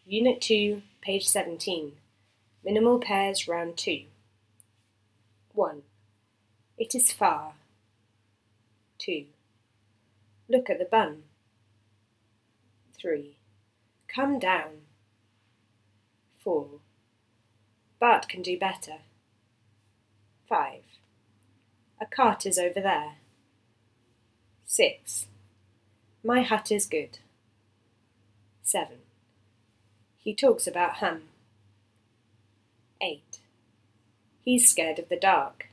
Unit 2, page 17. Minimal pairs, round 2. 1. It is far. 2. Look at the bun. 3. Come down. 4. Bart can do better. 5. A cart is over there. 6. My hut is good. 7. He talks about ham. 8. He's scared of the dark.